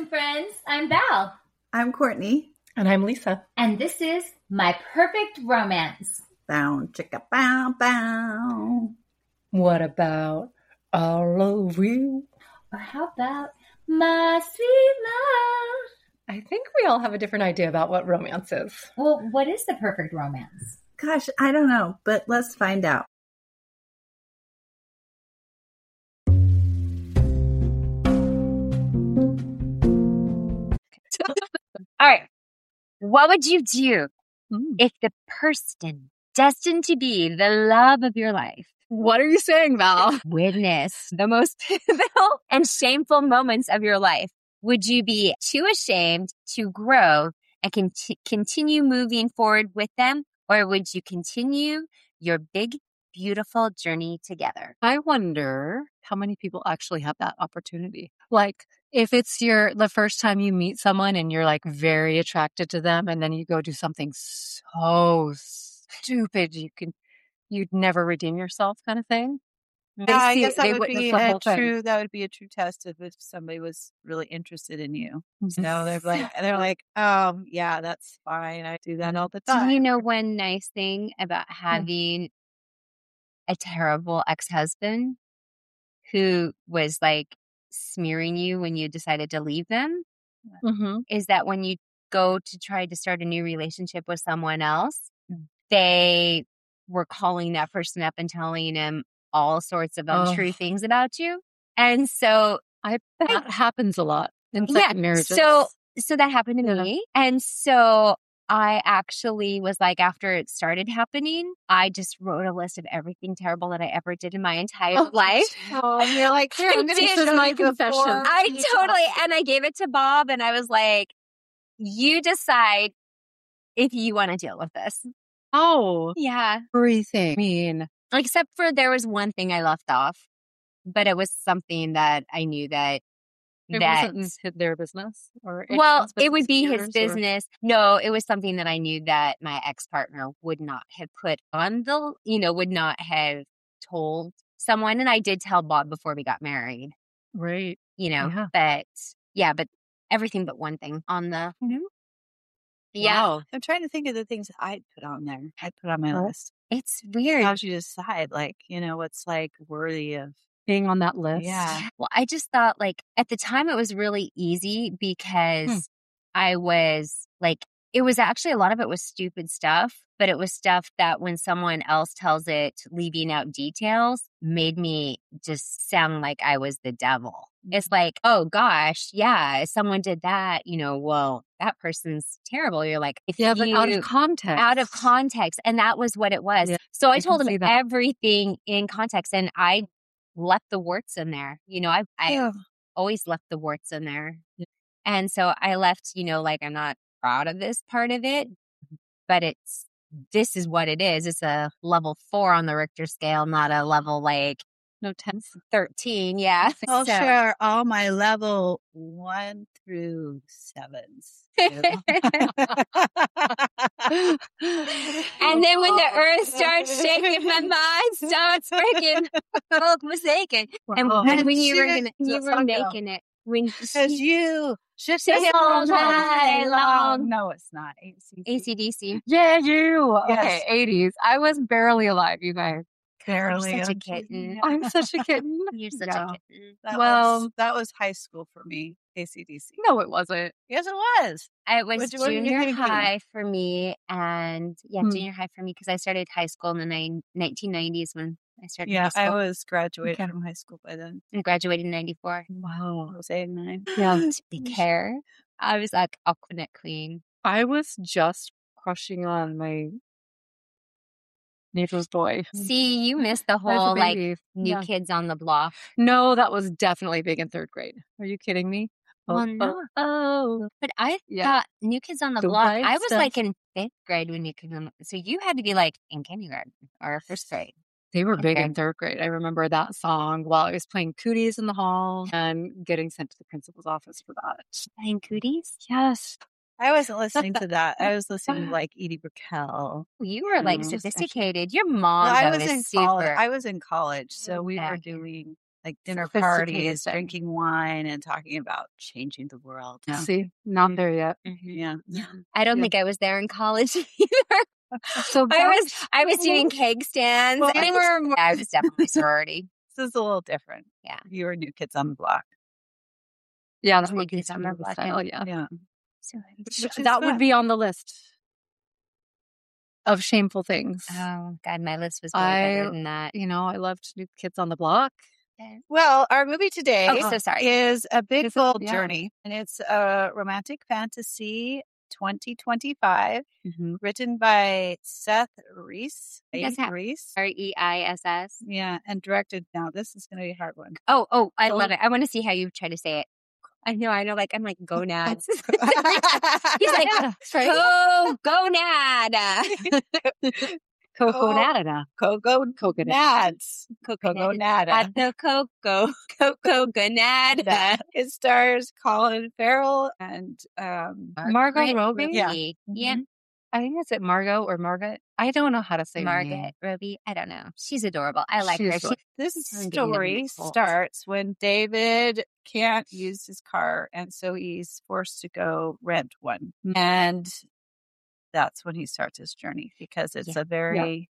friends. I'm Val. I'm Courtney. And I'm Lisa. And this is My Perfect Romance. Bow, chicka, bow, bow. What about all of you? Or how about My Sweet Love? I think we all have a different idea about what romance is. Well, what is the perfect romance? Gosh, I don't know, but let's find out. All right. What would you do if the person destined to be the love of your life What are you saying, Val? witness the most pivotal and shameful moments of your life? Would you be too ashamed to grow and continue moving forward with them? Or would you continue your big, beautiful journey together? I wonder how many people actually have that opportunity. Like, if it's the first time you meet someone and you're like very attracted to them, and then you go do something so stupid you'd never redeem yourself, kind of thing. I guess that would witness be the a whole thing. true test of if somebody was really interested in you. Mhm. So they're like, oh yeah, that's fine. I do that all the time. Do you know one nice thing about having a terrible ex-husband who was like smearing you when you decided to leave them? Mhm. Is that when you go to try to start a new relationship with someone else, they were calling that person up and telling him all sorts of untrue things about you. And so That happens a lot in yeah, second marriages. so that happened to me. And so I actually was like, after it started happening, I just wrote a list of everything terrible that I ever did in my entire life. Oh, and you're like, here, I'm going to This show is my you the confession. form. And I gave it to Bob and I was like, you decide if you want to deal with this. Oh, Yeah. everything. I mean, Except for there was one thing I left off, but it was something that I knew that it wasn't their business, or well, anyone's it would be yours, his or- business. No, it was something that I knew that my ex-partner would not have put on would not have told someone. And I did tell Bob before we got married, Right. but everything but one thing on the, yeah, Wow. I'm trying to think of the things I'd put on there. I'd put on my list. it's weird. How would you decide, what's like worthy of? Being on that list. Yeah. Well, I just thought like at the time it was really easy because I was like, it was actually a lot of it was stupid stuff, but it was stuff that when someone else tells it, leaving out details made me just sound like I was the devil. It's like, oh gosh, yeah, if someone did that, well, that person's terrible. You're like, But out of context. Out of context. And that was what it was. Yeah, so I I told can see him that. everything in context and I left the warts in there. I always left the warts in there. Yeah. And so I left, I'm not proud of this part of it, but this is what it is. It's a level 4 on the Richter scale, not a level No 10. 13. Yeah. I'll So- share all my level 1 through 7s. And then when the earth starts shaking, my mind starts breaking. Both mistaken. And Wow. when you She were didn't- you were I'll go. making it. When Because you should Just say all night long. No, it's not. AC/DC. Yeah, you. Yes. Okay, 80s. I was barely alive, you guys. Barely. You're such a on kitten. TV. I'm such a kitten. You're such Yeah. a kitten. That was high school for me. AC/DC. No, it wasn't. Yes, it was. It was What were you junior thinking? high for me, and Hmm. junior high for me because I started high school in the 1990s when I started high Yeah, I school. was graduated Okay. from high school by then. I graduated in 94. Wow. I was 8 and 9. Yeah. Big hair. I was like Aquanet queen. I was just crushing on my neighbor's boy. See, you missed the I was a whole like baby. new Yeah. kids on the block. No, that was definitely big in 3rd grade. Are you kidding me? Well, no. But I Yeah. thought New Kids on the The Block. right I was stuff. like in 5th grade when New Kids on the So you had to be like in kindergarten or 1st grade. They were big Okay. in 3rd grade. I remember that song while I was playing cooties in the hall and getting sent to the principal's office for that. Playing cooties? Yes. I wasn't listening to that. I was listening to like Edie Brickell. You were like Mm. sophisticated. Your mom Well, I though, was is in super. college. I was in college, so we Yeah. were doing like dinner Sophisticated parties, thing. drinking wine and talking about changing the world. Yeah. See, not there yet. Yeah. I don't Yeah. think I was there in college either. So I was doing keg stands. Well, and they were more- I was definitely sorority. This is a little different. Yeah. You were New Kids on the Block. yeah, That's that what would be kids on the the block, style. Yeah, Yeah. So, Which is that would fun. be on the list of shameful things. oh God, my list was way better than that. You know, I loved New Kids on the Block. Well, our movie today Oh, so sorry. is A Big Is it? Bold Yeah. Journey, and it's a romantic fantasy 2025 written by Seth Reese. Yes, Reese. REISS. Yeah, and directed. Now, this is going to be a hard one. Oh, I love it. I want to see how you try to say it. I know. Like, I'm like, gonads. He's like, gonad. Coconada. Coconads. Coconada. At the cocoa gonada. It stars Colin Farrell and Margot Robbie? Yeah. Yeah. I think it's Margot or Margaret. I don't know how to say her name. Margaret Robbie. I don't know. She's adorable. I like She's her. adorable. this I'm getting story them mixed. starts when David can't use his car, and so he's forced to go rent one. And that's when he starts his journey, because it's a very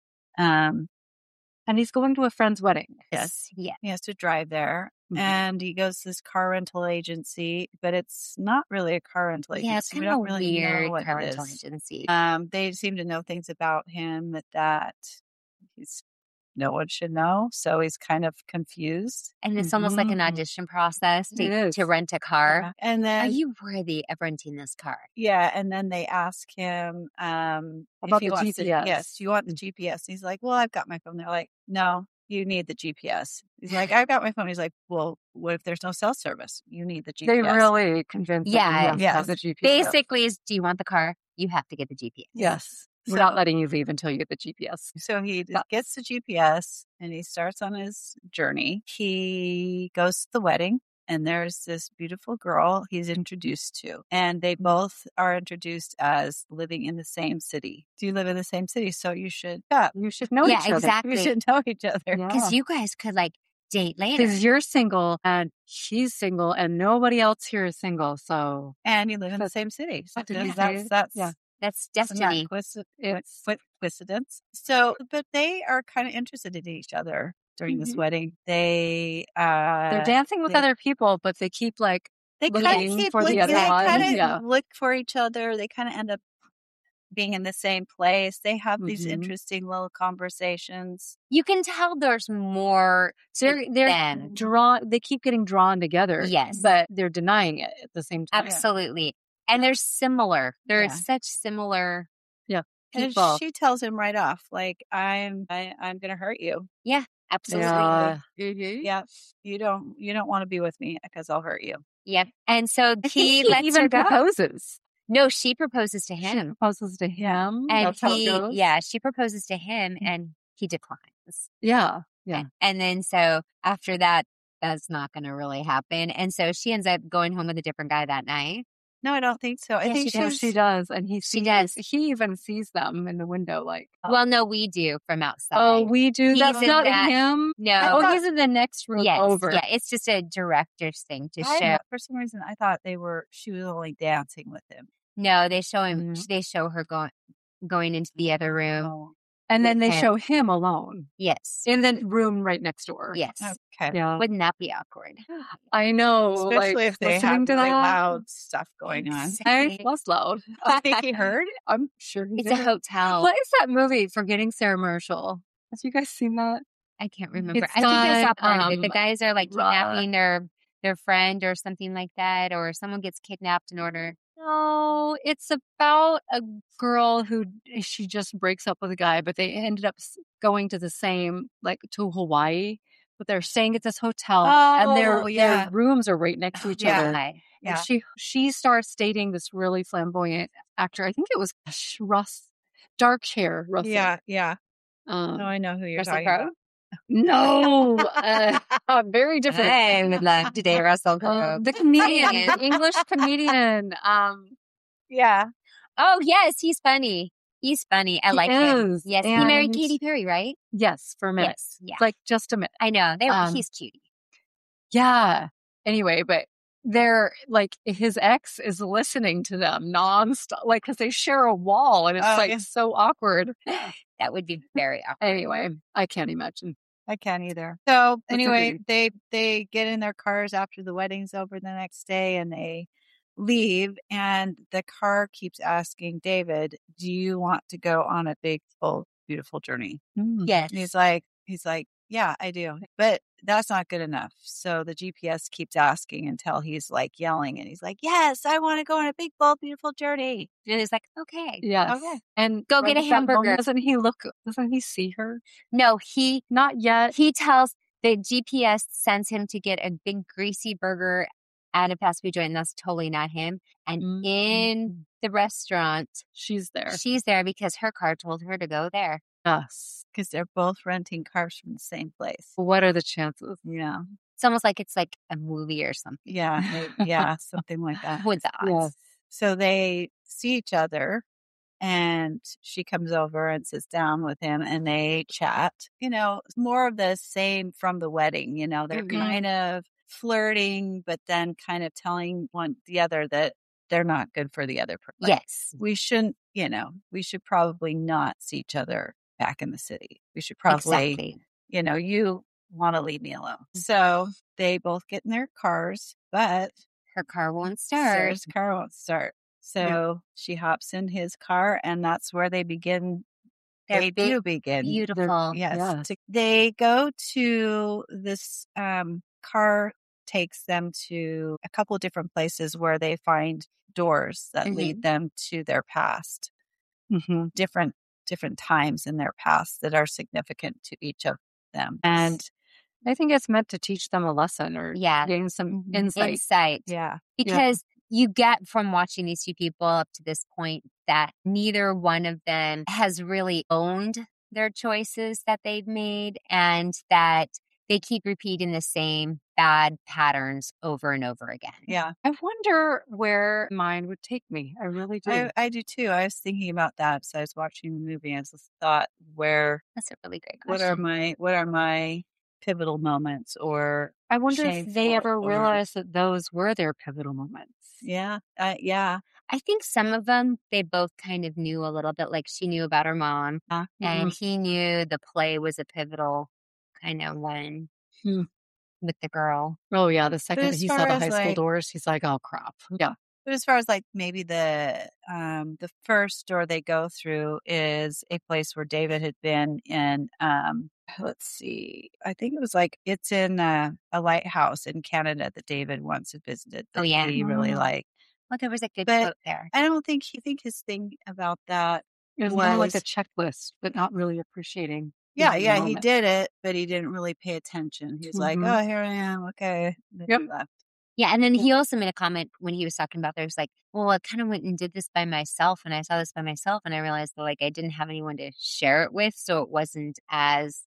And he's going to a friend's wedding. yes, Yeah. he has to drive there. Mhm. And he goes to this car rental agency, but it's not really a car rental agency. Yeah, it's We kind of don't a really know weird what car it rental is. agency. They seem to know things about him that he's no one should know. So he's kind of confused. And it's almost like an Mhm. audition process It is. to rent a car. Yeah. And Are then you worthy of renting this car? and then they ask him if About he the wants GPS. yes, do you want the GPS? He's like, well, I've got my phone. They're like, no, you need the GPS. He's like, I've got my phone. He's like, well, what if there's no cell service? You need the GPS. They really convinced Yeah, him yeah. to have the GPS. Basically, do you want the car? You have to get the GPS. Yes. So- Without letting you leave until you get the GPS. So he Yeah. gets the GPS and he starts on his journey. He goes to the wedding, and there's this beautiful girl he's introduced to. And they both are introduced as living in the same city. Do you live in the same city? So you should, You should know Yeah, each other. exactly. you should know each other. Because you guys could like date later. Because you're single and she's single and nobody else here is single. So And you live in the same city. So Did you that's, say- that's, yeah. That's Isn't that destiny. it's coincidence. So, but they are kind of interested in each other during this Mhm. wedding. They they're dancing with they- other people, but they keep like they looking kind of keep for the looking, other they one. kind of Yeah. look for each other. They kind of end up being in the same place. They have these Mhm. interesting little conversations. You can tell there's more. they're Then. drawn. They keep getting drawn together. Yes. but they're denying it at the same time. Absolutely. And they're similar. They're Yeah. such similar And people. she tells him right off, like, I'm going to hurt you. Absolutely. Yeah. Yeah, you don't want to be with me because I'll hurt you. Yep. And so I think he lets even her go. proposes. No, she proposes to She him. proposes to him. And That's how it goes? she proposes to him and he declines. Yeah. Yeah. And then so after that, that's not going to really happen. And so she ends up going home with a different guy that night. No, I don't think so. I Yeah, think she Yeah, does. she does. And he She sees, does. he even sees them in the window like, Well, no, we do from outside. oh, we do. He's That's in not that- him. no. Oh, he's in the next room yes. over. Yeah, it's just a director's thing to show. for some reason I thought she was only dancing with him. No, they show him. Mhm. They show her going into the other room. Oh, And then they Okay. show him alone Yes. in the room right next door. Yes. okay. Yeah. Wouldn't that be awkward? I know. Especially like, if they listening have to really that. loud stuff going on. It was loud. I think he heard. I'm sure he It's did. a hotel. What is that movie, Forgetting Sarah Marshall? Have you guys seen that? I can't remember. It's I think I saw got, part of it. The um, guys are like Ra- kidnapping their friend or something like that, or someone gets kidnapped in order. No, it's about a girl who she just breaks up with a guy, but they ended up going to the same, like to Hawaii, but they're staying at this hotel and Oh, yeah. their rooms are right next to each Yeah. other. Okay. Yeah. And she starts dating this really flamboyant actor. I think it was Russ, dark hair Russell. Yeah. Um, No, I know who you're Russell talking Crowe? about. no, very different. I would love to date Russell Crowe. The comedian, the English comedian. Yeah. Oh yes, he's funny. He's funny. I He like him. is, Yes, he married and- Katy Perry, right? Yes, for a minute. Yes. Yeah. Like just a minute. I know. Um, He's cutie. Yeah. Anyway, but they're like, his ex is listening to them nonstop, like, because they share a wall and it's Oh, like yeah. so awkward. That would be very awkward. Anyway, I can't imagine. I can't either. So That's anyway, agreed. they get in their cars after the wedding's over the next day and they leave. And the car keeps asking David, "Do you want to go on a big, full, beautiful journey?" Yes. And he's like, "Yeah, I do." But that's not good enough. So the GPS keeps asking until he's like yelling and he's like, "Yes, I want to go on a big, bold, beautiful journey." And he's like, okay. Yes. Okay. And Go right get a at that moment, hamburger. doesn't he see her? No, Not yet. he tells the GPS sends him to get a big greasy burger at a fast food joint. And that's totally not him. And in the restaurant, She's there. she's there because her car told her to go there. Yes. Because they're both renting cars from the same place. What are the chances? Yeah. It's almost like it's like a movie or something. Yeah. Yeah. Something like that. With the odds. Yes. So they see each other and she comes over and sits down with him and they chat. More of the same from the wedding. They're Mhm. kind of flirting, but then kind of telling one the other that they're not good for the other person. Yes. We shouldn't, we should probably not see each other back in the city. We should probably, Exactly. you want to leave me alone. So they both get in their cars, but Her car won't start. Sarah's car won't start. So she hops in his car and that's where they begin. They're They big, do begin. beautiful. Yes. Yes. They go to this car takes them to a couple of different places where they find doors that lead them to their past, Mm-hmm. different times in their past that are significant to each of them. And I think it's meant to teach them a lesson or Yeah. gain some Mhm. insight. Insight. yeah, Because you get from watching these two people up to this point that neither one of them has really owned their choices that they've made and that they keep repeating the same bad patterns over and over again. yeah. I wonder where mine would take me. I really do. I do too. I was thinking about that as I was watching the movie. I just thought, That's a really great question. what are my pivotal moments? Or I wonder if they shameful ever or- realized that those were their pivotal moments. yeah, I think some of them, they both kind of knew a little bit, like she knew about her mom and he knew the play was a pivotal kind of one Hmm. with the girl. Oh yeah, the second that as he far saw the as, high school like- doors, he's like, "Oh crap!" Yeah, But as far as like maybe the first door they go through is a place where David had been in. Let's see, I think it was like it's in a lighthouse in Canada that David once had visited. That Oh, yeah. he really liked. Well, there was a good But quote there. I don't think his thing about that. it was kind of like a Was- checklist, but not really appreciating. Yeah, the yeah, he moment. did it, but he didn't really pay attention. He was like, Mhm. "Oh, here I am. Okay." Then he Yep. left. Yeah, and then he also made a comment when he was talking about there's like, well, I kind of went and did this by myself and I saw this by myself and I realized that like I didn't have anyone to share it with, so it wasn't as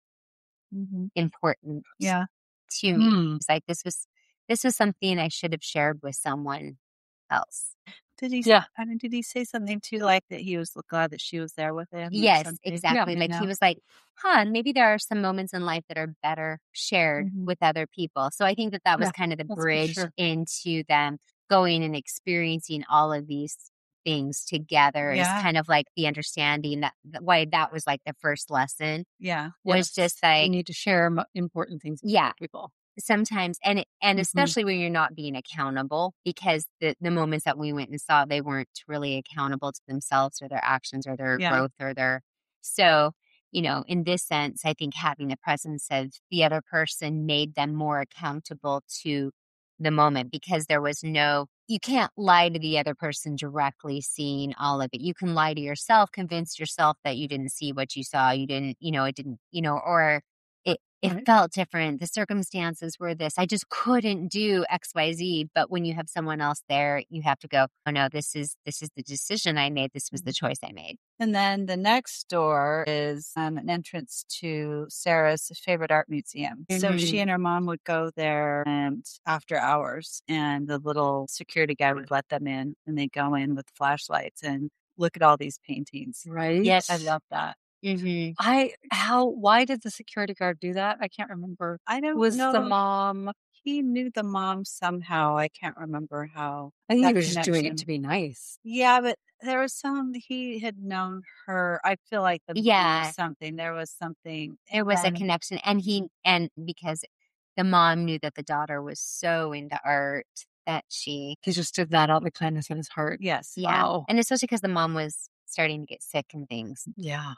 important Yeah. to me. Hmm. It's like this was something I should have shared with someone else. Did he? Yeah. I mean, did he say something too, like that he was glad that she was there with him? or Yes, something? exactly. You Like know? he was like, maybe there are some moments in life that are better shared Mhm. with other people. So I think that was Yeah, kind of the that's for bridge sure. into them going and experiencing all of these things together Yeah. is kind of like the understanding that why that was like the first lesson Yeah. was just You like, need to share important things with yeah, other people. sometimes and Mhm. especially when you're not being accountable because the moments that we went and saw they weren't really accountable to themselves or their actions or their Yeah. growth or their so in this sense I think having the presence of the other person made them more accountable to the moment because there was you can't lie to the other person directly seeing all of it. You can lie to yourself, convince yourself that you didn't see what you saw, you didn't it didn't or it Right. felt different. The circumstances were this. I just couldn't do XYZ. But when you have someone else there, you have to go, oh no, this is the decision I made. This was the choice I made. And then the next door is an entrance to Sarah's favorite art museum. So she and her mom would go there and after hours, and the little security guy would let them in, and they'd go in with flashlights and look at all these paintings. Right? Yes. I love that. Mm-hmm. Why did the security guard do that? I can't remember. I don't Was know. the mom he knew the mom somehow. I can't remember how. I think that he was just doing it connection- to be nice. Yeah, but there was he had known her. I feel like the mom Yeah. or something. There was something. There was a and- connection, and because the mom knew that the daughter was so into art that she, He just did that out of the kindness in his heart. Yes. yeah, Wow. and especially because the mom was starting to get sick and things. Yeah.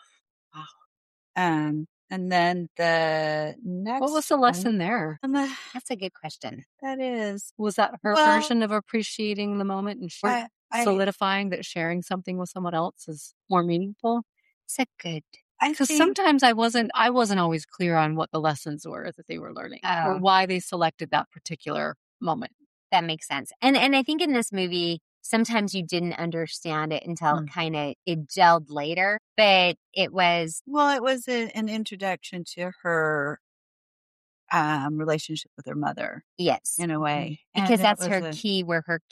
And then the next. What was the lesson there? That's a good question. That is. Was that her Well, version of appreciating the moment and solidifying that sharing something with someone else is more meaningful? It's a good. Because sometimes I wasn't always clear on what the lessons were that they were learning or Oh. why they selected that particular moment. That makes sense. And I think in this movie, sometimes you didn't understand it until it gelled later. But it was Well, it was an introduction to her relationship with her mother yes, in a way. And because it that's was her a- key. Where her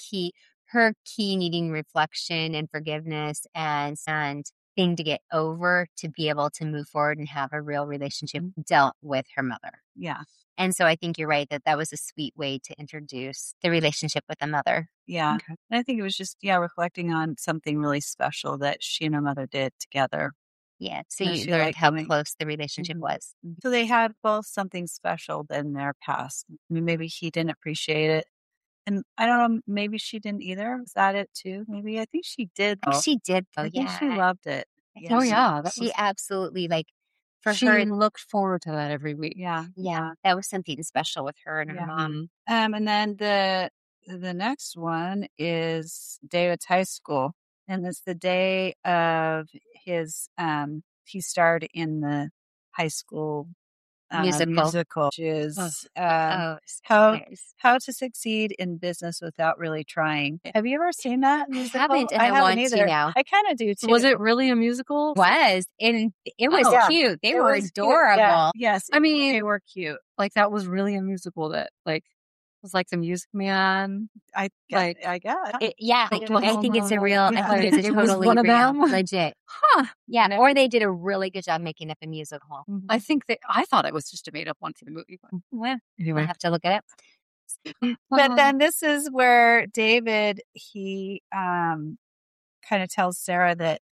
key needing reflection and forgiveness and thing to get over to be able to move forward and have a real relationship dealt with her mother. Yeah. And so I think you're right that was a sweet way to introduce the relationship with the mother. Yeah. Okay. And I think it was just, reflecting on something really special that she and her mother did together. Yeah. So No, you she learned liked how coming. close the relationship Mhm. was. So they had both something special in their past. I mean, maybe he didn't appreciate it. And I don't know, maybe she didn't either. Was that it too? Maybe. I think she did. I think though. she did though. I think Yeah. she loved it. I Yeah. think Oh, yeah, that She was- absolutely for she her. looked forward to that every week. Yeah. Yeah. That was something special with her and her Yeah. mom. And then the next one is David's high school, and it's the day of his. He starred in the high school Musical. which is Oh, how spoilers. how to succeed in business without really trying. Have you ever seen that musical? haven't, and I haven't want to either. now. I kind of do too. Was it really a musical? Was and it was Oh, yeah. cute. They It were was cute. adorable. Yeah. Yes, I mean, they were cute. like that was really a musical that was like the Music Man. I Like, guess. Yeah, I think it's a real. Yeah. I think it's a It was totally one of real, them? legit. Huh. Yeah, or they did a really good job making up a musical. I think I thought it was just a made up one for the movie. But Well, I anyway. have to look it up. But then this is where David, he kind of tells Sarah that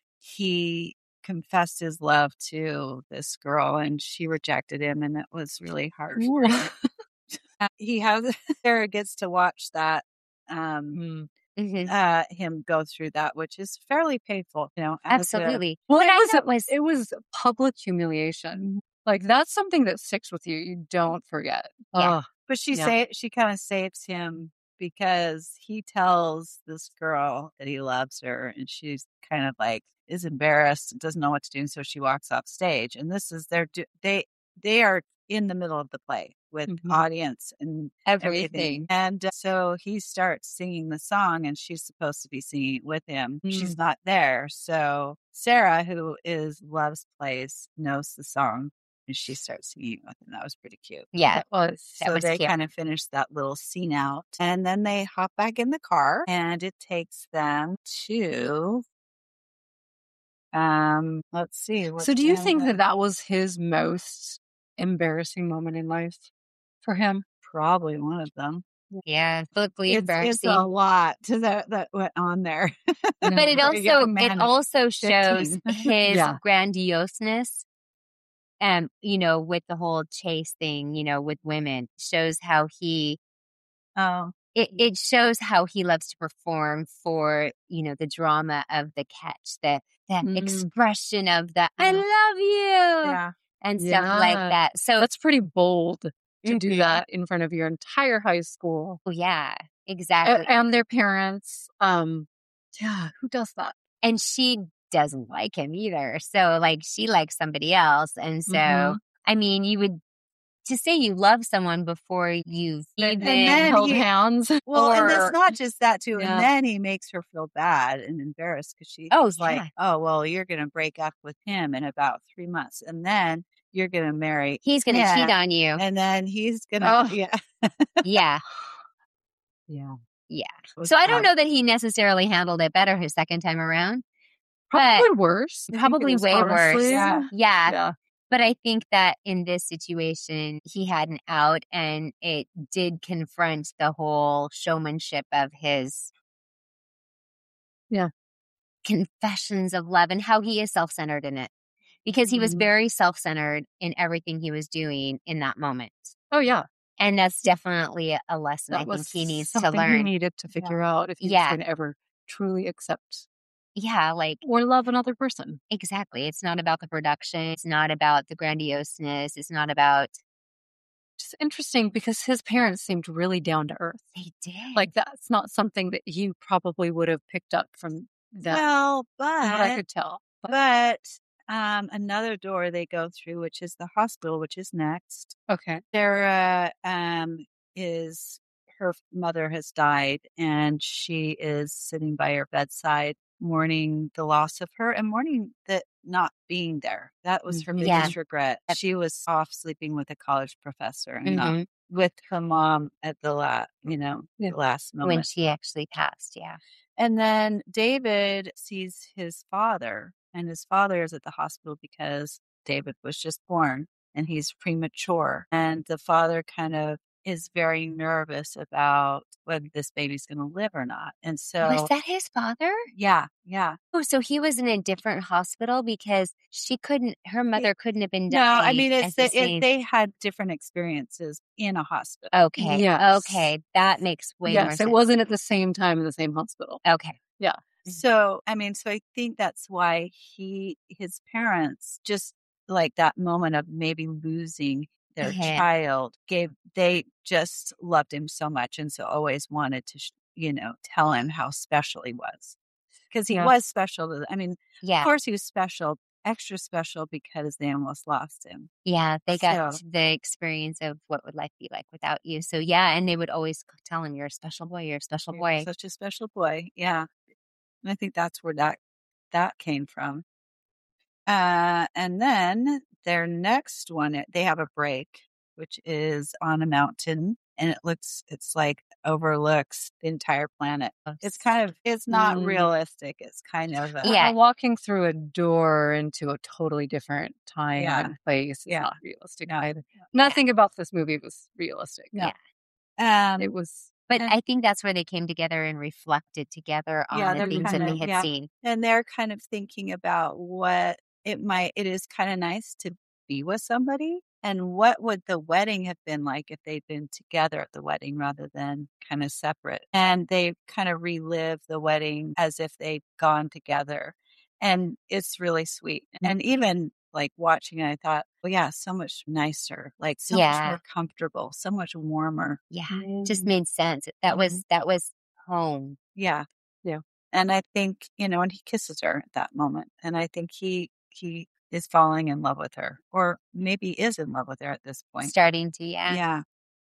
he confessed his love to this girl and she rejected him, and it was really hard. for him. He has Sarah gets to watch that Hmm. Mhm. him go through that, which is fairly painful, as a- Absolutely. Well, What I it thought was was public humiliation. Like that's something that sticks with you. You don't forget. Yeah. Ugh. But she Yeah. she kind of saves him because he tells this girl that he loves her, and she's kind of is embarrassed, doesn't know what to do, and so she walks off stage. And this is they are in the middle of the play with Mhm. audience and everything. everything. And so he starts singing the song, and she's supposed to be singing it with him. She's Mm. not there, so Sarah, who loves plays, knows the song. And she starts singing with him. That was pretty cute. Yeah, That was. That So was they cute. kind of finish that little scene out. And then they hop back in the car, and it takes them to let's see. So do you think that was his most embarrassing moment in life for him? probably one of them? yeah, publicly It's embarrassing. a lot to that went on there. But it For a young also man of also shows 15. his Yeah. grandioseness. With the whole chase thing, with women, shows how Oh, it shows how he loves to perform for, the drama of the catch, that Mm. expression of the I Yeah. love you yeah. and stuff like Yeah. that. So That's pretty bold to do Mhm. that in front of your entire high school yeah, exactly. and their parents. Yeah, who does that? And she doesn't like him either. So she likes somebody else. And so, Mhm. I mean, you would to say you love someone before you've And even then Held he- hands. Well, and Or- it's not just that too. Yeah. And then he makes her feel bad and embarrassed because she's Oh, like, yeah. "Oh, well, you're going to break up with him in about 3 months, and then you're going to marry, he's going to Yeah. cheat on you. and then he's going to, Oh. yeah." Yeah. Yeah. So I don't know that he necessarily handled it better his second time around. Probably worse. Probably way honestly. worse. Yeah. Yeah. Yeah. But I think that in this situation, he had an out, and it did confront the whole showmanship of his Yeah. confessions of love and how he is self-centered in it. Because he was Mhm. very self-centered in everything he was doing in that moment. Oh, yeah. And that's definitely a lesson I That think was he needs to something he learn. needed to figure out if he was Yeah. going to ever truly accept Yeah, like, or love another person. exactly. It's not about the production. It's not about the grandioseness. It's not about, Just interesting because his parents seemed really down to earth. they did. Like, that's not something that you probably would have picked up from them, Well, from what I but could tell. But, another door they go through, which is the hospital, which is next. okay. Sarah is her mother has died, and she is sitting by her bedside, mourning the loss of her and mourning that not being there. That was her Mhm. Yeah. biggest regret. She was off sleeping with a college professor and not Mhm. with her mom at the Yeah. the last When moment. she actually passed. Yeah. And then David sees his father, and his father is at the hospital because David was just born and he's premature. And the father kind of is very nervous about whether this baby's going to live or not. And Was so, that his father? yeah. Oh, so he was in a different hospital because her mother couldn't have been No, I dying mean, at the same. they had different experiences in a hospital. Okay. Yes. Okay. That makes way more Yes, sense. it wasn't at the same time in the same hospital. Okay. Yeah. So, I mean, so I think that's why his parents, just like that moment of maybe losing their Uh-huh. child, they just loved him so much. And so always wanted to, tell him how special he was. Because he Yeah. was special. I mean, Yeah. of course he was special, extra special because they almost lost him. Yeah. They got So- the experience of what would life be like without you. So, yeah. And they would always tell him, you're a special boy. You're a special You're boy. such a special boy. Yeah. And I think that's where that came from. And then their next one, they have a break, which is on a mountain, and it's like overlooks the entire planet. It's not Mm. realistic. It's kind of Yeah. Walking through a door into a totally different time Yeah. and place is Yeah. not realistic No. either. Nothing about this movie was realistic. No. It was. But And- I think that's where they came together and reflected together on Yeah, the they're things that kinda- they had yeah. seen. and they're kind of thinking about what it is kind of nice to be with somebody. And what would the wedding have been like if they'd been together at the wedding rather than kind of separate? And they kind of relive the wedding as if they'd gone together. And it's really sweet. And even like watching it, I thought, well, yeah, so much nicer, like so much Yeah. more comfortable, so much warmer. Yeah. It just Mm. made sense. That was home. Yeah. Yeah. And I think, and he kisses her at that moment. And I think he is falling in love with her, or maybe is in love with her at this point. Starting to, yeah.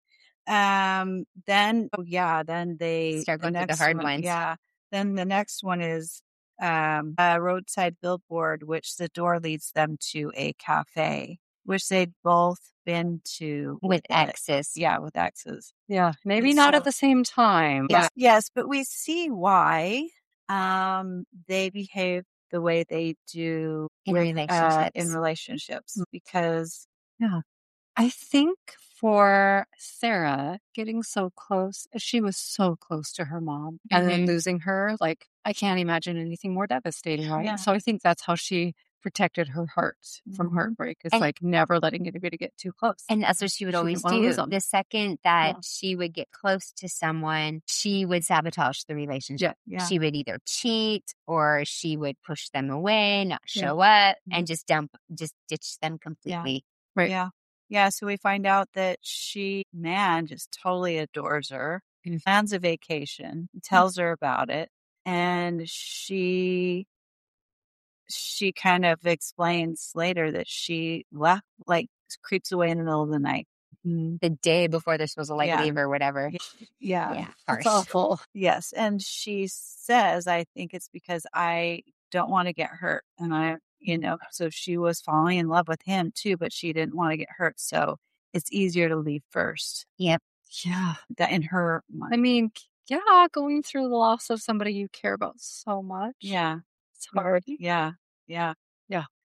Then they Start going through the next hard one- ones. Yeah. Then the next one is a roadside billboard, which the door leads them to a cafe, which they'd both been to With it. exes. Yeah, with exes. Yeah. Maybe And not so- at the same time. Yes, But yes, but we see why they behave the way they do In with, relationships. in relationships, because I think for Sarah, getting so close, she was so close to her mom and then Mhm. losing her, like, I can't imagine anything more devastating, right? Yeah. So I think that's how she protected her heart from Mhm. heartbreak. It's And- like never letting anybody get too close. And that's what she would She always didn't wanna lose do. them. The second that Yeah. she would get close to someone, she would sabotage the relationship. Yeah. She would either cheat or she would push them away, not Yeah. show up, Mhm. and just ditch them completely. Right. yeah, so we find out that man just totally adores her, Mhm. plans a vacation, tells her about it, and she kind of explains later that she left, like creeps away in the middle of the night. The day before they're supposed to Yeah. leave or whatever. Yeah. Yeah. That's Harsh. awful. Yes. And she says, I think it's because I don't want to get hurt. And so she was falling in love with him too, but she didn't want to get hurt. So it's easier to leave first. Yep. Yeah. That in her I mind. mean, yeah, going through the loss of somebody you care about so much. Yeah. It's hard. Yeah. Yeah. Yeah.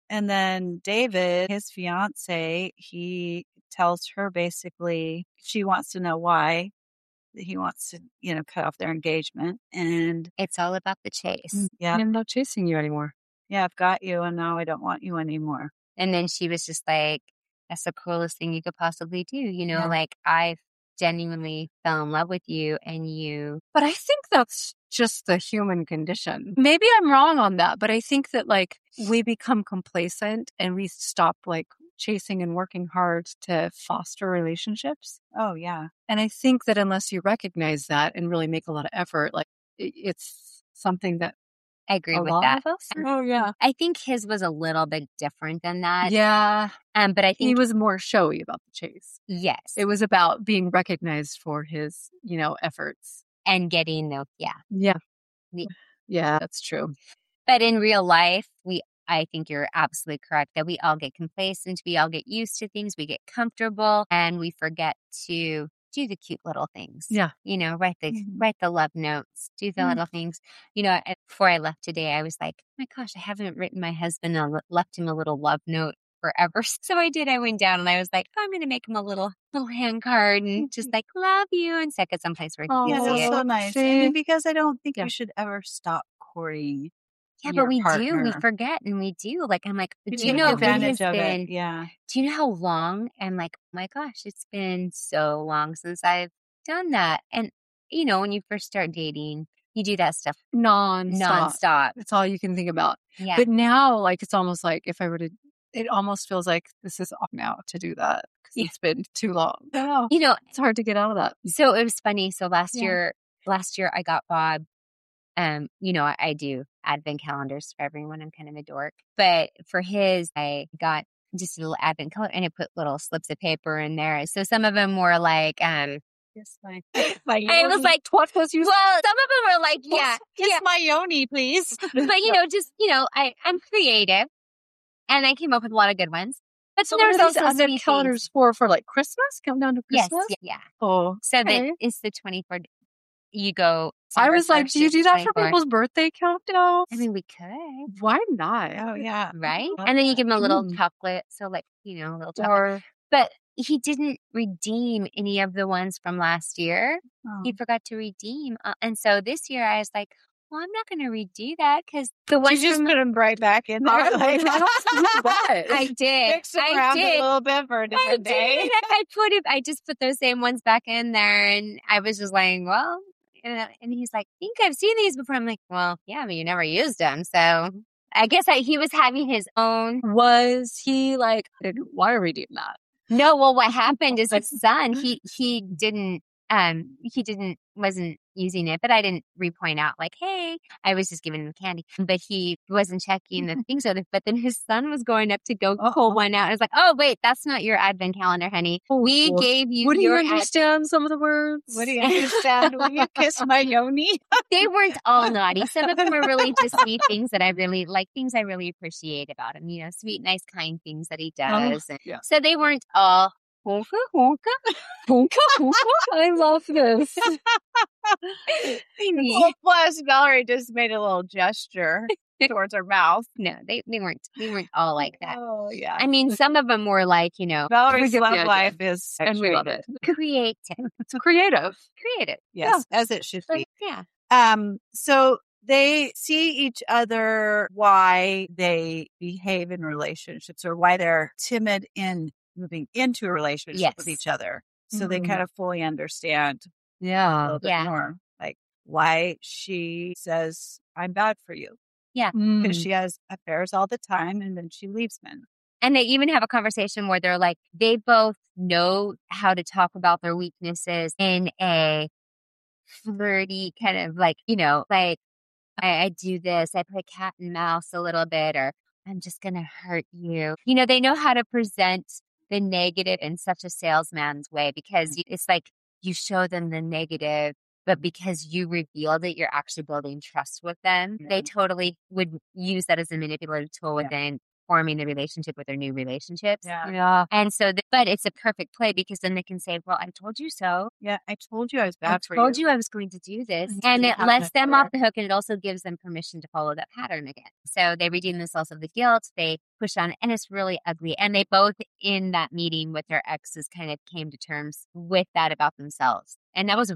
And then David, his fiance, he tells her basically she wants to know why he wants to, cut off their engagement. And It's all about the chase. yeah, I'm not chasing you anymore. yeah, I've got you and now I don't want you anymore. And then she was just like, that's the cruelest thing you could possibly do. Yeah. Like I genuinely fell in love with you and you. But I think that's just the human condition. Maybe I'm wrong on that, but I think that like we become complacent and we stop like chasing and working hard to foster relationships. Oh, yeah. And I think that unless you recognize that and really make a lot of effort, like it's something that I agree a with lot that. of us. Oh yeah. I think his was a little bit different than that. Yeah. But I He think was more showy about the chase. yes. It was about being recognized for his, efforts. And getting the Yeah. Yeah. Yeah, that's true. But in real life, I think you're absolutely correct that we all get complacent. We all get used to things. We get comfortable and we forget to do the cute little things. Yeah. Write the love notes, do the little things. Before I left today, I was like, oh my gosh, I haven't written my husband left him a little love note forever. So I did. I went down and I was like, oh, I'm going to make him a little hand card and just like, love you, and stick it someplace where he Yeah, can see that's it. so nice. I see? mean, because I don't think Yeah. you should ever stop courting. Yeah, your but we do. We partner. forget and we do. Like, I'm like, You do you take know it has advantage of been, it. Yeah. do you know how long? I'm like, oh my gosh, it's been so long since I've done that. And, when you first start dating, you do that stuff nonstop. That's all you can think about. Yeah. But now, like, it's almost like if I were to, it almost feels like this is off now to do that because Yeah. it's been too long. Oh, you know, it's hard to get out of that. so it was funny. So last Yeah. year I got Bob, I do advent calendars for everyone. I'm kind of a dork. But for his, I got just a little advent calendar and I put little slips of paper in there. So some of them were like, Kiss my I was like, what was you? well, some of them were like, yeah. Kiss my yoni, please. But I'm creative and I came up with a lot of good ones. But So there what was are these also advent sweet calendars things. for like Christmas? Countdown to Yes, Christmas? yeah. Oh, So okay. that it's the 24th. You go. I December was like, 1st do you to do that for 24th. people's birthday countdowns? I mean, we could, Why not? Oh, yeah. right? Love And then you that. give him a little Mm. chocolate. So like, a little chocolate. Or But he didn't redeem any of the ones from last year. Oh. He forgot to redeem. And so this year I was like, well, I'm not going to redo that because the ones You just from put them right back in there. Like, I did. Mix them I around did. a little bit for a I different day. did. I just put those same ones back in there, and I was just like, well, and he's like, I think I've seen these before. I'm like, well, yeah, but you never used them, so I guess he was having his own. was he like, why are we doing that? No, well, what happened is his son, he wasn't using it, but I didn't repoint out like, hey, I was just giving him candy, but he wasn't checking the things on it. But then his son was going up to go pull one out. I was like, oh, wait, that's not your advent calendar, honey. We Well, gave you Wouldn't you your understand some of the words? What do you understand? Will you kiss my yoni? They weren't all naughty. Some of them were really just sweet things that I really like, things I really appreciate about him, sweet, nice, kind things that he does. And yeah. so they weren't all honka, honka. Honka, honka. I love this. Well, plus Valerie just made a little gesture towards her mouth. No, they weren't all like that. Oh, yeah. I mean, some of them were like, Valerie's get the love idea. life is And we love it. creative. It's creative. Yes, as it should be. Yeah. So they see each other, why they behave in relationships or why they're timid in moving into a relationship with Yes. each other. So they Mhm. kind of fully understand a Yeah. little bit Yeah. more, like why she says, I'm bad for you. Because Mm. she has affairs all the time and then she leaves men. And they even have a conversation where they're like, they both know how to talk about their weaknesses in a flirty kind of like, like I do this, I play cat and mouse a little bit, or I'm just going to hurt you. They know how to present the negative in such a salesman's way because it's like you show them the negative, but because you revealed it, you're actually building trust with them. Yeah. They totally would use that as a manipulative tool Yeah. within forming the relationship with their new relationships. Yeah. Yeah. And so, but it's a perfect play because then they can say, well, I told you so. Yeah. I told you I was I bad for told you I was going to do this. Mhm. And You it have lets to them clear. off the hook, and it also gives them permission to follow that pattern again. So they redeem themselves of the guilt. They push on, and it's really ugly. And they both, in that meeting with their exes, kind of came to terms with that about themselves. And that was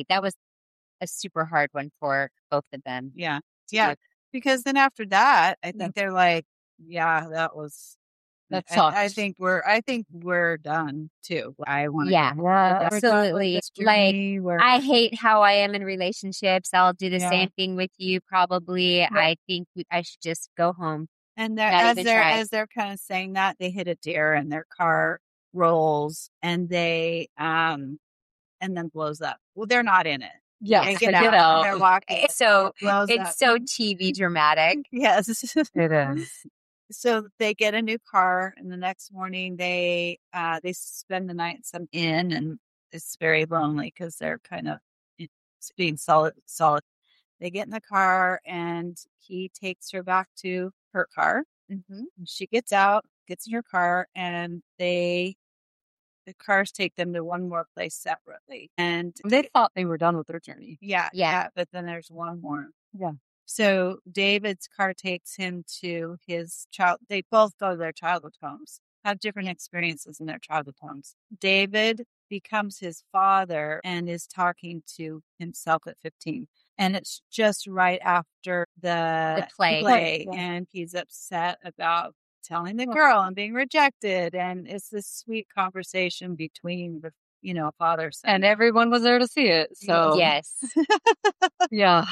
a super hard one for both of them. Yeah. to Yeah. do. Because then after that, I think they're like, yeah, that was. That I sucks. think we're done too. I want to. Yeah, We're done with absolutely. this Like, journey. I hate how I am in relationships. I'll do the Yeah. same thing with you, probably. I think I should just go home. And Not even try. as they're kind of saying that, they hit a deer and their car rolls and they and then blows up. Well, they're not in it. Yes, They they get out. They're walking. It's so blows it's up. so TV dramatic. Yes. It is. So they get a new car, and the next morning they spend the night in some inn, and it's very lonely because they're kind of being solid. They get in the car, and he takes her back to her car. Mm-hmm. She gets out, gets in her car, and the cars take them to one more place separately. And They thought they were done with their journey. yeah, but then there's one more. Yeah. So David's car takes him to his child. They both go to their childhood homes, have different experiences in their childhood homes. David becomes his father and is talking to himself at 15. And it's just right after the play. Yeah. And he's upset about telling the girl and being rejected. And it's this sweet conversation between the, father son. And everyone was there to see it. So Yes. yeah.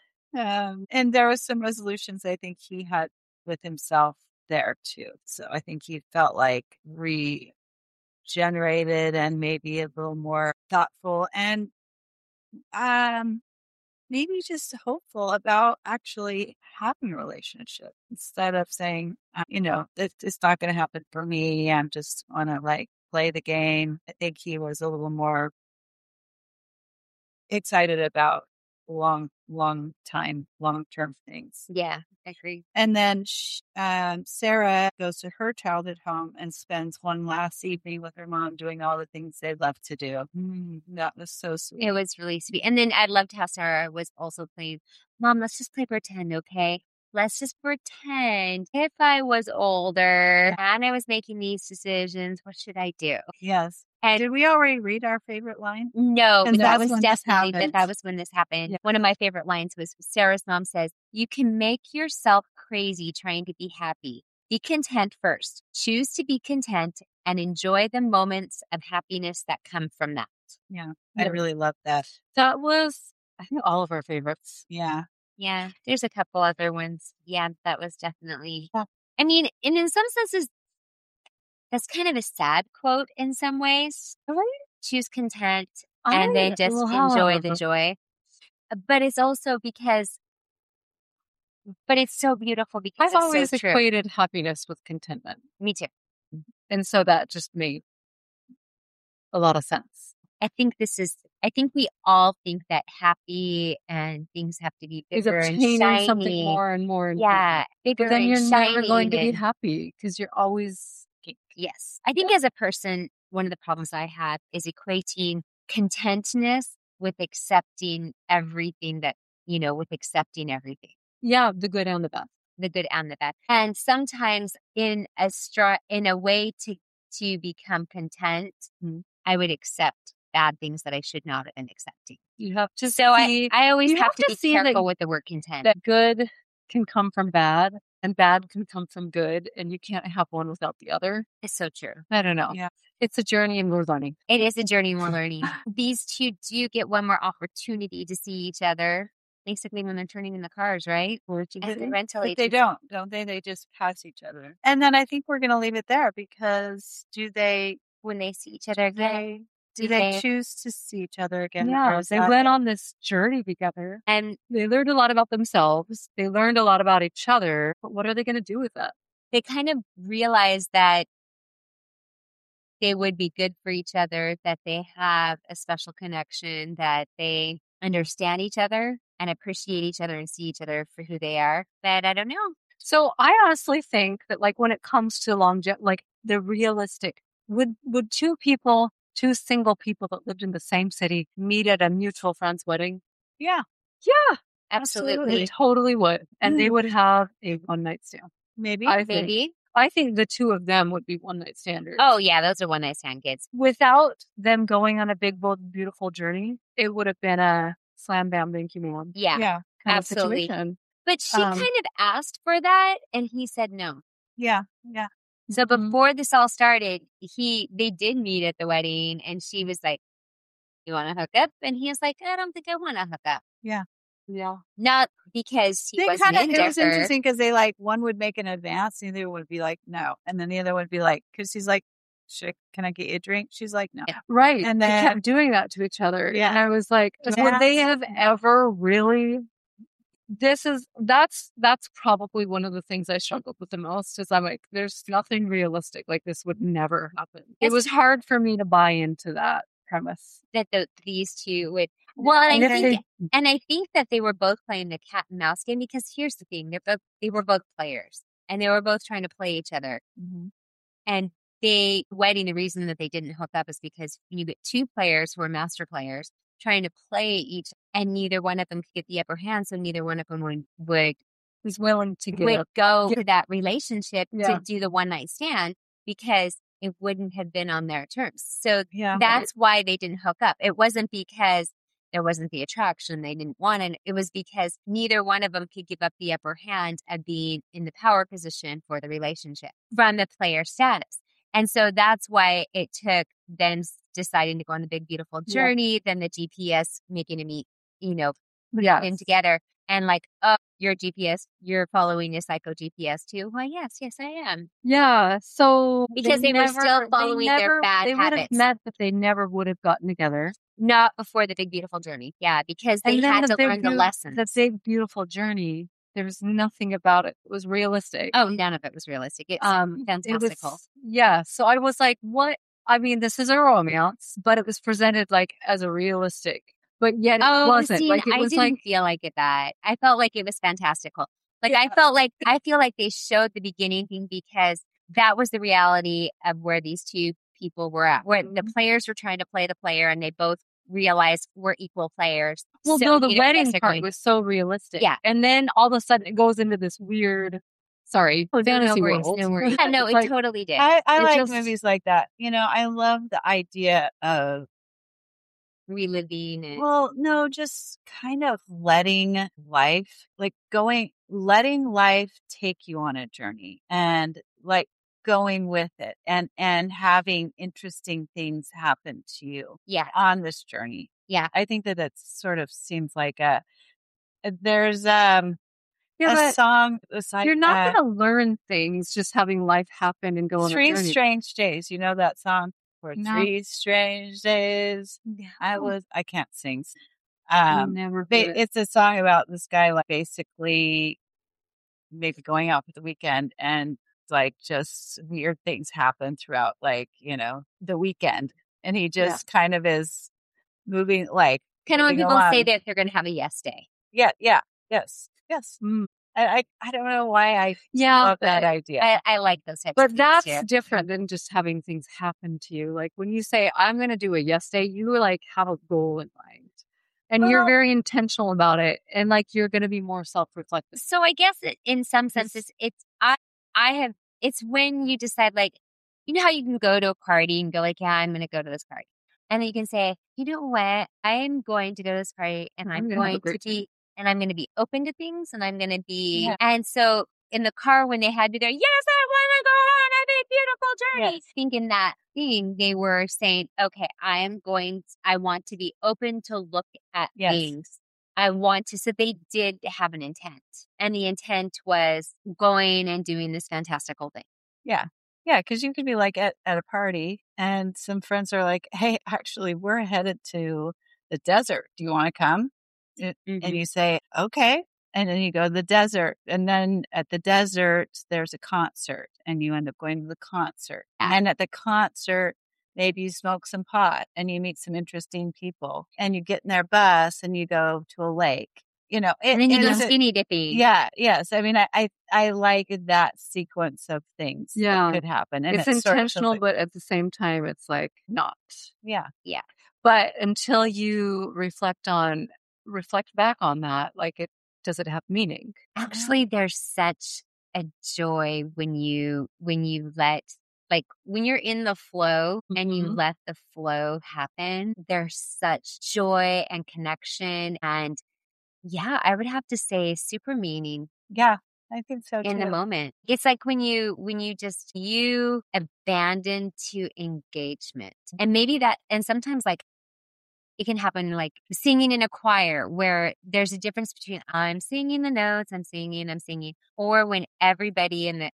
And there was some resolutions I think he had with himself there too. So I think he felt like regenerated and maybe a little more thoughtful and maybe just hopeful about actually having a relationship instead of saying, it's not going to happen for me. I'm just want to play the game. I think he was a little more excited about long-term things. Yeah, I agree. And then Sarah goes to her childhood home and spends one last evening with her mom doing all the things they love to do. That was so sweet. It was really sweet. And then I loved how Sarah was also playing, Mom, let's just play pretend, okay? Let's just pretend if I was older and I was making these decisions, what should I do? Yes. And did we already read our favorite line? No, And but that that's was when this definitely happened. that was when this happened. Yeah. One of my favorite lines was Sarah's mom says, "You can make yourself crazy trying to be happy. Be content first. Choose to be content and enjoy the moments of happiness that come from that." Yeah. I Yeah. really loved that. That was, I think, all of our favorites. Yeah. Yeah, there's a couple other ones. Yeah, that was definitely. Yeah. I mean, and in some senses, that's kind of a sad quote in some ways. Really? Choose content and then just enjoy the joy. But it's also because, but it's so beautiful because I've it's always so true. equated happiness with contentment. Me too. And so that just made a lot of sense. I think we all think that happy and things have to be Is bigger and obtaining shiny. something more and more. And Yeah, bigger But then and you're shiny. never going to be and- happy because you're always. Yes. I think as a person, one of the problems I have is equating contentness with accepting everything with accepting everything, Yeah, the good and the bad. the good and the bad. And sometimes in a way to become content, Mhm. I would accept bad things that I should not have been accepting. You have to So see I always you have have to to be see that- careful with the word content. that good can come from bad and bad can come from good, and you can't have one without the other. It's so true. I don't know. Yeah. It's a journey and we're learning. It is a journey we're learning. These two do get one more opportunity to see each other, basically when they're turning in the cars, right? At the rental But they agency. don't they? They just pass each other. And then I think we're going to leave it there because When they see each other again. do they choose to see each other again? Or Yeah, is they that- went on this journey together. And They learned a lot about themselves. They learned a lot about each other. But what are they going to do with that? they kind of realize that they would be good for each other, that they have a special connection, that they understand each other and appreciate each other and see each other for who they are. But I don't know. So I honestly think that like when it comes to like the realistic, would two single people that lived in the same city meet at a mutual friend's wedding? Yeah. Yeah, Absolutely. they totally would. And they would have a one night stand. Maybe. Maybe. I think the two of them would be one night standers. Oh, yeah. Those are one night stand kids. Without them going on a big, bold, beautiful journey, it would have been a slam, bam, thank you, mom. Yeah. Yeah. Kind Absolutely. of situation. But she kind of asked for that and he said no. Yeah. Yeah. So before this all started, they did meet at the wedding and she was like, you want to hook up? And he was like, I don't think I want to hook up. Yeah. Yeah. Not because he wasn't into it was her. interesting because they like, one would make an advance, the other would be like, no. And then the other would be like, because he's like, can I get you a drink? She's like, no. Right. And they then- kept doing that to each other. Yeah. And I was like, would they have ever really? That's probably one of the things I struggled with the most is I'm like, there's nothing realistic. Like this would never happen. It was hard for me to buy into that premise. That these two would. Well, and I think that they were both playing the cat and mouse game because here's the thing: they were both players and they were both trying to play each other. Mhm. And wedding, the reason that they didn't hook up is because you get two players who are master players trying to play each, and neither one of them could get the upper hand, so neither one of them was willing to go to that relationship Yeah. to do the one night stand because it wouldn't have been on their terms. So Yeah. that's why they didn't hook up. It wasn't because there wasn't the attraction. They didn't want it. It was because neither one of them could give up the upper hand of being in the power position for the relationship from the player status. And so that's why it took them deciding to go on the big, beautiful journey, then the GPS making them meet, in together. And like, oh, your GPS, you're following your psycho GPS too. Well, yes, I am. Yeah. So Because they were still following their bad they would have habits. met, but they never would have gotten together. Not before the big, beautiful journey. Yeah, because they had to learn the lessons. The big, beautiful journey. There was nothing about it. It was realistic. Oh, none of it was realistic. It's fantastical. So I was like, what? I mean, this is a romance, but it was presented like as a realistic, but yet it wasn't. See, like it I was didn't feel like it that. I felt like it was fantastical. Like I feel like they showed the beginning thing because that was the reality of where these two people were at. Where the players were trying to play the player and they both realized we're equal players. Well, no, the wedding part was so realistic. Yeah. And then all of a sudden it goes into this weird, fantasy world. No worries. Yeah, no, it totally did. I like movies like that. I love the idea of reliving it. Well, no, just kind of letting life take you on a journey and like going with it and having interesting things happen to you on this journey. Yeah. I think that sort of seems like there's a song. You're not going to learn things just having life happen and go on a journey. 3 Strange Days. You know that song? For 3 strange days. I can't sing. It's a song about this guy, like basically maybe going out for the weekend and like just weird things happen throughout, like, the weekend. And he just kind of is moving like. Kind of when people say that they're going to have a yes day. Yeah. Yes. I don't know why I love that idea. I like those types but of that's things, different than just having things happen to you. Like when you say, I'm going to do a yes day, you like have a goal in mind and you're very intentional about it. And like, you're going to be more self-reflective. So I guess in some senses, it's when you decide, like, you know how you can go to a party and go like, yeah, I'm going to go to this party. And then you can say, you know what? I am going to go to this party and I'm going to be open to things and I'm going to be. And so in the car when they had me there, yes, I want to go on a big, beautiful journey. Yes. Thinking that thing, they were saying, okay, I want to be open to look at things. So they did have an intent, and the intent was going and doing this fantastical thing. Yeah. Yeah. Cause you could be like at a party and some friends are like, hey, actually we're headed to the desert. Do you want to come? And you say, okay. And then you go to the desert. And then at the desert, there's a concert and you end up going to the concert. Yeah. And at the concert, maybe you smoke some pot and you meet some interesting people and you get in their bus and you go to a lake you know, And then you it go isn't- skinny dipping. Yeah. Yes. I mean, I like that sequence of things Yeah. that could happen. And It's sort of shows, intentional, like, but at the same time, it's like not. yeah. But until you reflect back on that, like does it have meaning? Actually, there's such a joy when you let, like, when you're in the flow and you Mhm. let the flow happen, there's such joy and connection. And yeah, I would have to say super meaning Yeah. I think so too. in the moment. It's like when you just, you abandon to engagement. And maybe that, and sometimes like it can happen like singing in a choir where there's a difference between I'm singing the notes, I'm singing, or when everybody in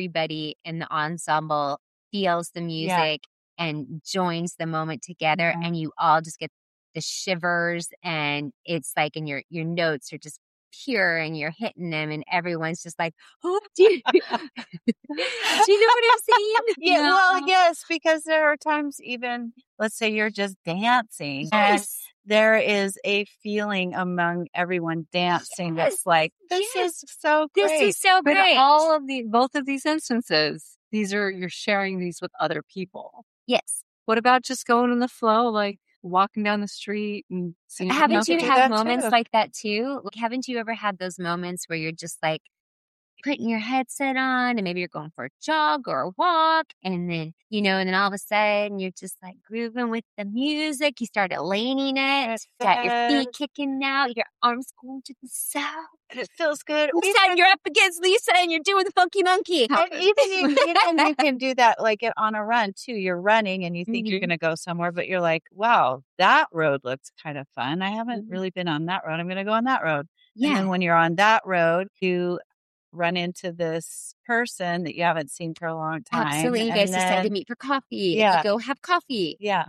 the ensemble feels the music and joins the moment together, Mhm. and you all just get the shivers, and it's like, and your notes are just pure and you're hitting them, and everyone's just like, oh, do you know what I'm saying? Yeah. Well, yes, because there are times even, let's say you're just dancing and Yes. there is a feeling among everyone dancing Yes. that's like, this Yes. is so This great. is so But great. both of these instances, you're sharing these with other people. Yes. What about just going in the flow, like walking down the street and seeing? Haven't you do had that moments too. like that too? Like, haven't you ever had those moments where you're just like putting your headset on and maybe you're going for a jog or a walk, and then, and then all of a sudden you're just like grooving with the music. You start elating it. Got your feet kicking out, your arms going to the side. It feels good. Lisa, you're up against Lisa and you're doing the funky monkey. And even you can do that like on a run too. You're running and you think you're going to go somewhere, but you're like, wow, that road looks kind of fun. I haven't really been on that road. I'm going to go on that road. Yeah. And then when you're on that road, you run into this person that you haven't seen for a long time. Absolutely. You and guys then- decide to meet for coffee. Yeah. You go have coffee. Yeah.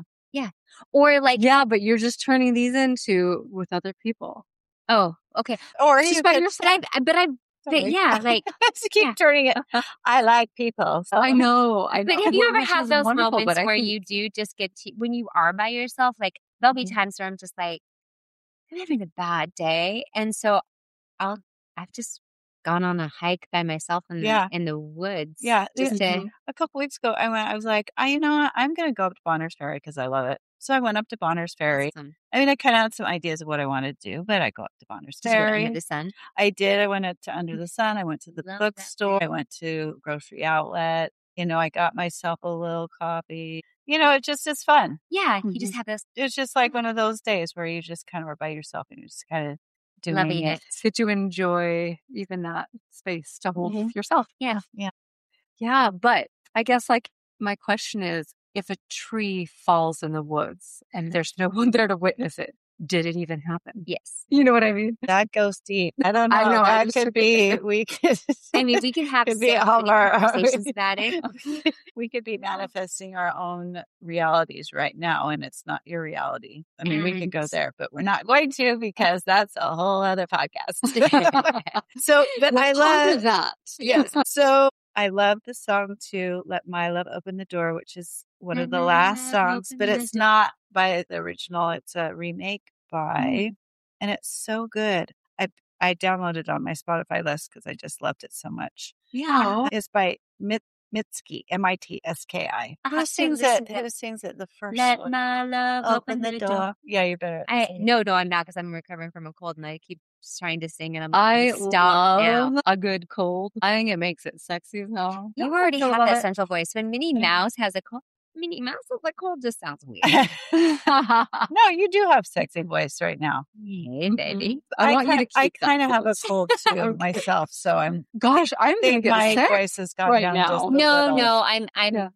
Or like, Yeah, but you're just turning these into with other people. oh, okay. Or It's you just by could, yourself. sorry. Yeah, like, Just keep yeah. turning it. I like people. So. I know. But have you ever Which had is those wonderful, moments but I where think- you do just get to, when you are by yourself, like there'll be Mhm. times where I'm just like, I'm having a bad day. And so I've just gone on a hike by myself in the woods. Yeah. Just to, A couple weeks ago, I was like, you know what? I'm going to go up to Bonners Ferry because I love it. So I went up to Bonners Ferry. awesome. I mean, I kind of had some ideas of what I wanted to do, but I go up to Bonners Just went Ferry. under the sun. I did. I went up to Under the Sun. I went to the Love that. bookstore. I went to grocery outlet. I got myself a little coffee. It's fun. Yeah. You just have this It's just like one of those days where you just kind of are by yourself and you're just kind of doing loving it. Get to enjoy even that space to hold Mhm. yourself. Yeah. Yeah, but I guess like my question is, if a tree falls in the woods and there's no one there to witness it, did it even happen? Yes. You know what I mean? That goes deep. I don't know. I know, I That just could took be. it. We could. I mean, we could have Could so be many all our- conversations about it. we could be manifesting our own realities right now, and it's not your reality. I mean, we could go And- there, but we're not going to because that's a whole other podcast. So, but I Let's talk love about that. Yes. So I love the song too, Let My Love Open the Door, which is one of the last songs, but it's not by the original. It's a remake by, and it's so good. I downloaded it on my Spotify list because I just loved it so much. Yeah. It's by Mitski, Mitski. I Who have to sings listen it? to Who sings it? The first Let one. my love Open the door. Yeah, you better. sing it. No, I'm not, because I'm recovering from a cold and I keep trying to sing, and I'm I like, stop now. love a good cold. I think it makes it sexy as hell. You already I have love that it. central voice. When Minnie Mouse has a cold, Minnie Mouse has a cold just sounds weird. No, you do have sexy voice right now. Hey, baby. I want you to I keep that kind of have a voice. cold too myself, so I'm Gosh, I'm gonna think get my sick. voice has gone right down now. just a No, little. no, I'm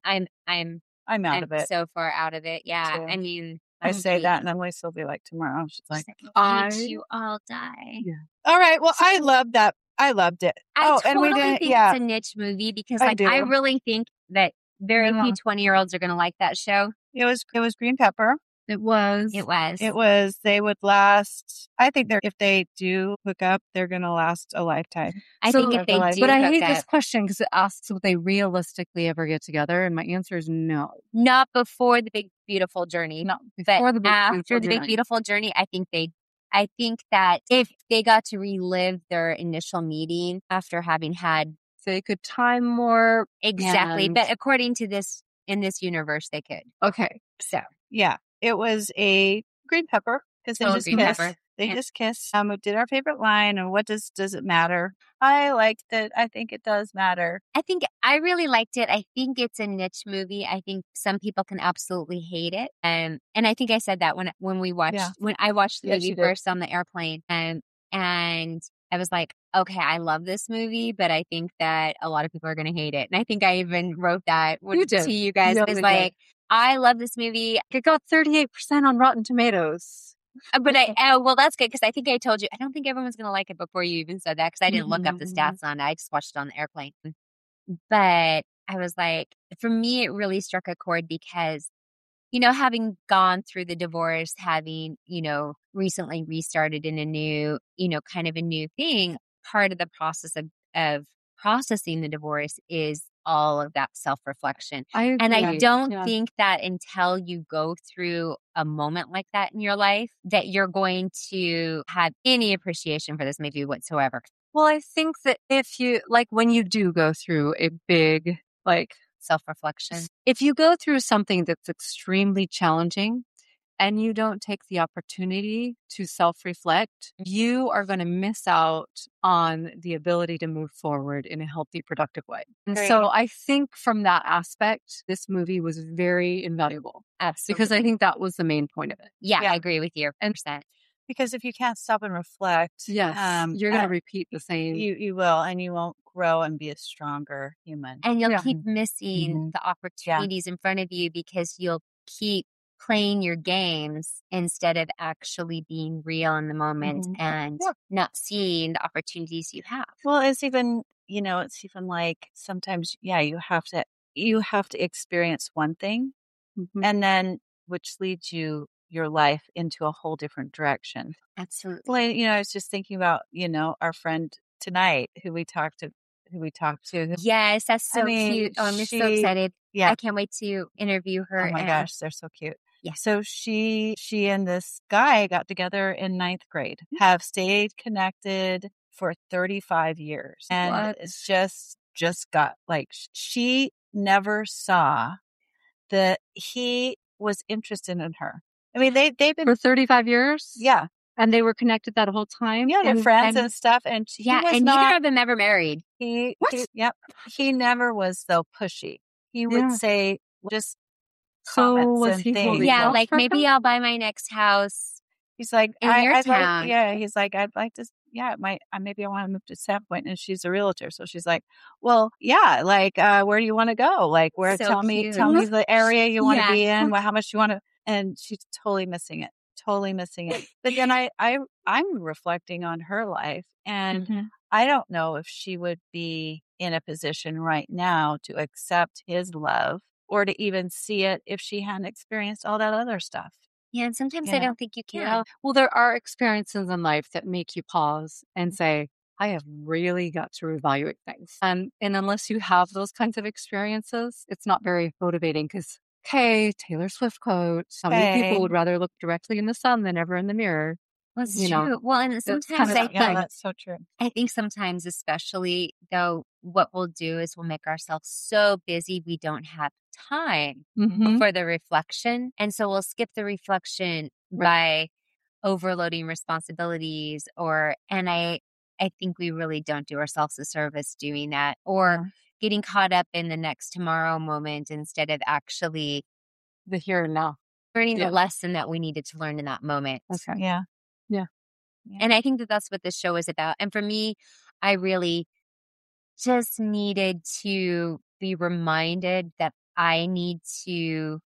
I'm out of it. so far out of it. Yeah, Too. I mean, I say that, and Emily will be like tomorrow. She's like, I- you all die. "All right, well, I love that. I loved it. I and we totally didn't. think Yeah, it's a niche movie because, I like, do. I really think that very Yeah. few 20-year-olds are going to like that show. it was green pepper. It was. It was. It was. They would last. I think if they do hook up, they're going to last a lifetime. I So- think if they do, But I hook hate up, this question because it asks would they realistically ever get together, and my answer is no. not before the big beautiful journey, Not but before the big after beautiful the big journey. beautiful journey, I think they I think that if they got to relive their initial meeting after having had They could time more. exactly, And- but according to this, in this universe, they could. Okay. So Yeah, it was a green pepper because they Total just green kissed. pepper. They Yeah. just kissed. We did our favorite line, and what does it matter? I liked it. I think it does matter. I think I really liked it. I think it's a niche movie. I think some people can absolutely hate it. And I think I said that when we watched Yeah. when I watched the Yes, movie you did. first on the airplane. And I was like, okay, I love this movie, but I think that a lot of people are going to hate it. And I think I even wrote that You did. to you guys. You It was totally did. like, I love this movie, It got 38% on Rotten Tomatoes. but well, that's good because I think I told you, I don't think everyone's going to like it before you even said that because I didn't look up the stats on it. I just watched it on the airplane. But I was like, for me, it really struck a chord because, having gone through the divorce, having, recently restarted in a new, kind of a new thing, part of the process of processing the divorce is all of that self-reflection. And I don't think that until you go through a moment like that in your life that you're going to have any appreciation for this movie whatsoever. Well, I think that if you, when you do go through a big, Self-reflection. if you go through something that's extremely challenging and you don't take the opportunity to self-reflect, you are going to miss out on the ability to move forward in a healthy, productive way. And Great. so I think from that aspect, this movie was very invaluable Absolutely. because I think that was the main point of it. Yeah, Yeah. I agree with you 100%. Because if you can't stop and reflect, Yes. You're going to repeat the same. you will, and you won't grow and be a stronger human. And you'll Yeah. keep missing the opportunities in front of you because you'll keep playing your games instead of actually being real in the moment and not seeing the opportunities you have. Well, it's even like sometimes, you have to experience one thing, and then which leads your life into a whole different direction. Absolutely. I was just thinking about, our friend tonight who we talked to. Yes, that's so cute. Oh, I'm just so excited. Yeah. I can't wait to interview her. Oh my gosh, they're so cute. Yeah. So she and this guy got together in 9th grade, have stayed connected for 35 years. And it's just got she never saw that he was interested in her. I mean, they've been For 35 years? Yeah. And they were connected that whole time? Yeah, they're friends and stuff. And and neither of them ever married. He never was though pushy. He would say just so comments was and he things. holding Yeah, out like for maybe her? I'll buy my next house. He's like, in your I'd town. he's like, I'd like to, maybe I want to move to Sandpoint. And she's a realtor. So she's like, well, yeah, where do you want to go? Like, where, So tell cute. me the area you want to Yeah. be in, how much you want to, and she's totally missing it. But then I'm reflecting on her life, and I don't know if she would be in a position right now to accept his love or to even see it if she hadn't experienced all that other stuff. Yeah, and sometimes You I know? don't think you can. Yeah. Well, there are experiences in life that make you pause and say, I have really got to reevaluate things. And unless you have those kinds of experiences, it's not very motivating because, Taylor Swift quote, so many people would rather look directly in the sun than ever in the mirror. Well, it's You know, true. Well, and sometimes kind of I that think, thing. That's so true. I think sometimes, especially though, what we'll do is we'll make ourselves so busy we don't have time for the reflection. And so we'll skip the reflection by overloading responsibilities and I think we really don't do ourselves a service doing that or getting caught up in the next tomorrow moment instead of actually The here and now. learning the lesson that we needed to learn in that moment. Okay. Yeah. And I think that that's what this show is about. And for me, I really just needed to be reminded that I need to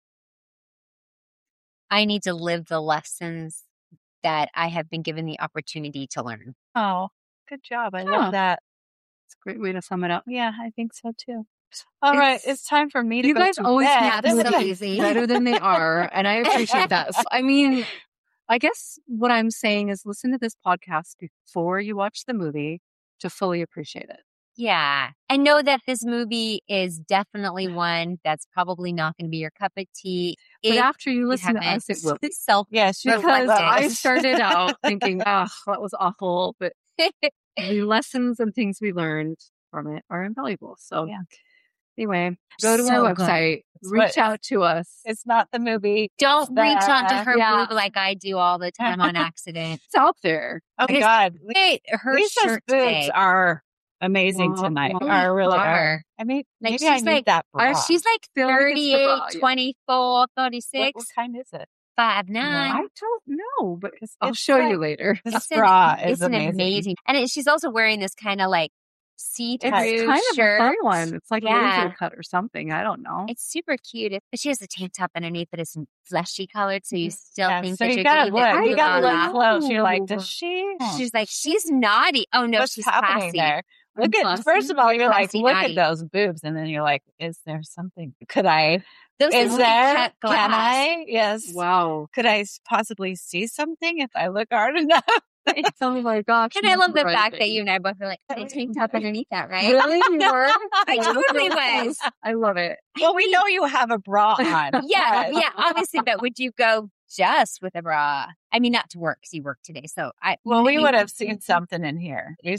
live the lessons that I have been given the opportunity to learn. Oh, good job. I love that. It's a great way to sum it up. Yeah, I think so too. All right, it's time for me to You go guys to always bed. make That's movies easy. better than they are, and I appreciate that. So, I mean, I guess what I'm saying is listen to this podcast before you watch the movie to fully appreciate it. Yeah. And know that this movie is definitely one that's probably not going to be your cup of tea. But if after you you listen to haven't us, it will. self Yes, Because I started out thinking, oh, that was awful. But the lessons and things we learned from it are invaluable. So Yeah. anyway, go to So our good. website, It's reach what- out to us. It's not the movie. Don't reach onto her Yeah. boob like I do all the time on accident. It's out there. Oh Because- God, Wait, her Lisa's shirt boobs today. are amazing tonight. They Are really are. are. I mean, Like, maybe I she's need like- that bra. She's like Feel like it's the 38, bra, yeah. 24, 36, what kind is it? 5'9". I don't know, but I'll It's show you like- later. This It's an- bra It's is an amazing. amazing. And she's also wearing this kind of like It's see-through kind of shirt. a fun one. It's like Yeah. laser cut or something. I don't know. It's super cute. But she has a tank top underneath that is fleshy colored, so you still Yeah, think so that you you're gotta getting look. the You gotta look bra. close. You're like, does she? She's like, she's naughty. Oh no, What's she's happening classy. there? Look I'm at classy. first of all, you're like, Classy, look naughty. at those boobs, and then you're like, is there something? Could I? Those Is things there? cut glass. Can I? Yes. Wow. Could I possibly see something if I look hard enough? Oh my gosh. And I love the mesmerizing. fact that you and I both were like, the tank top underneath that, right? Really? You were? I totally was. I love it. Well, we know you have a bra on. Yeah, but- yeah, obviously. But would you go just with a bra? I mean, not to work because you work today. So Well, we would have seen something in here. We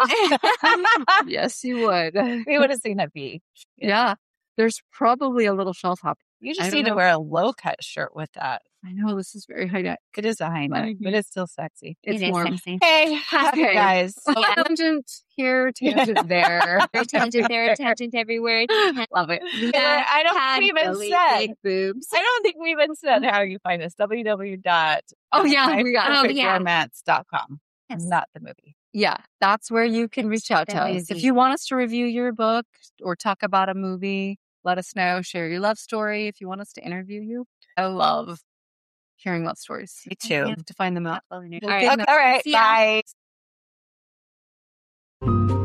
Yes, you would. would have seen a V. Yeah. There's probably a little shelf hop. You I just don't need to know. wear a low cut shirt with that. I know this is very high neck. It is a high neck, but it's still sexy. It's it is warm. sexy. Hey, Okay. guys. Yeah. Tangent here, tangent there. Tangent there, tangent everywhere. Love it. I don't Had think we even really said. big boobs. I don't think we even said how you find us. Oh, yeah, we got it. Oh, yeah. romance.com. Yes. Not the movie. Yeah, that's where you can reach out to the us. If movie. you want us to review your book or talk about a movie, let us know. Share your love story. If you want us to interview you, I love hearing love stories. Me too. Yeah. You have to find them out. All Well, Okay, all right. See ya. Bye.